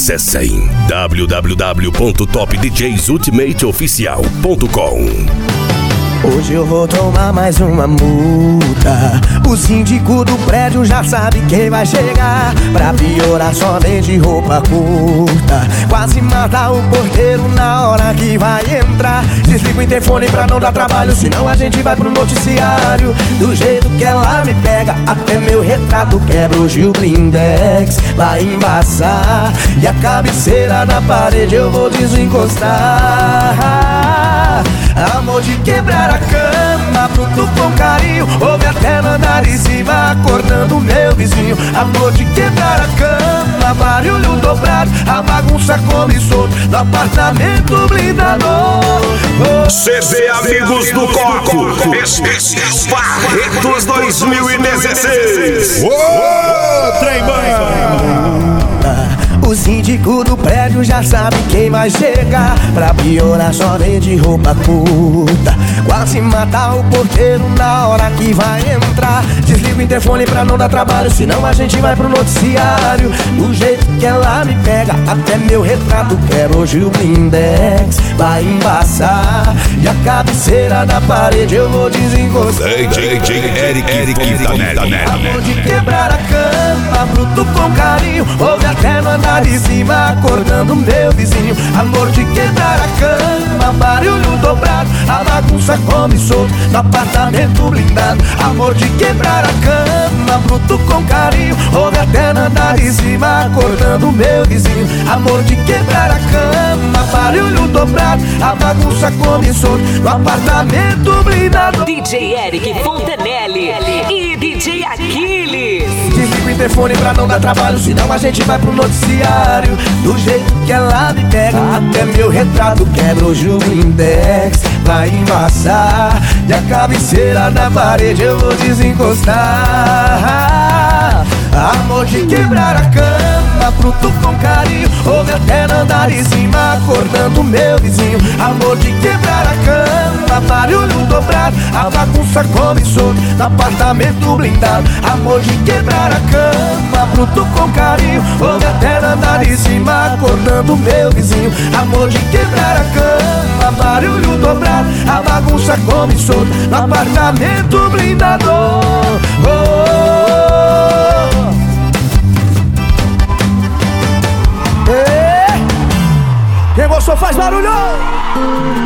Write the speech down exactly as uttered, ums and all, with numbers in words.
Acessem w w w ponto top d js ultimate oficial ponto com. Hoje eu vou tomar mais uma multa. O síndico do prédio já sabe quem vai chegar. Pra piorar só vem de roupa curta. Quase mata o porteiro na hora que vai entrar. Desliga o interfone pra não dar trabalho, senão a gente vai pro noticiário. Do jeito que ela me pega, até meu retrato quebra. Hoje o blindex vai embaçar e a cabeceira na parede eu vou desencostar. Amor de quebrar a cama, bruto com carinho. Ouve até no andar em cima, acordando meu vizinho. Amor de quebrar a cama, barulho dobrado. A bagunça começou no apartamento blindado. Oh, C V Amigos do Coco, Especial Barretos dois mil e dezesseis. Ô, trem bom! O síndico do prédio já sabe quem vai chegar. Pra piorar só vem de roupa curta. Quase matar o porteiro na hora que vai entrar. Desliga o interfone pra não dar trabalho, senão a gente vai pro noticiário. Do jeito que ela me pega, até meu retrato quebra. Hoje o blindex vai embaçar e a cabeceira da parede eu vou desencostar. D J Eric, Eric Danelli. Amor de quebrar a cama, bruto com carinho. Ouve até no andar de cima, acordando meu vizinho. Amor de quebrar a cama, barulho dobrado. A bagunça come solto no apartamento blindado. Amor de quebrar a cama, bruto com carinho. Ouve até no andar de cima, acordando meu vizinho. Amor de quebrar a cama, barulho dobrado. A bagunça come solto no apartamento blindado. D J Eric Fontanelli e D J Aquiles. Desliga o interfone pra não dar trabalho, senão a gente vai pro noticiário. Do jeito que ela me pega, até meu retrato quebra. Hoje o blindex vai embaçar e a cabeceira na parede eu vou desencostar. Amor de quebrar a cama, bruto com carinho. Ouve até no andar em cima, acordando meu vizinho. Amor de quebrar a cama, barulho dobrado. A bagunça come solto no apartamento blindado. Amor de quebrar a cama, bruto com carinho. Ouve até no andar em cima, acordando meu vizinho. Amor de quebrar a cama, barulho dobrado. A bagunça come solto no apartamento blindado. Oh, oh. Quem gostou faz barulho!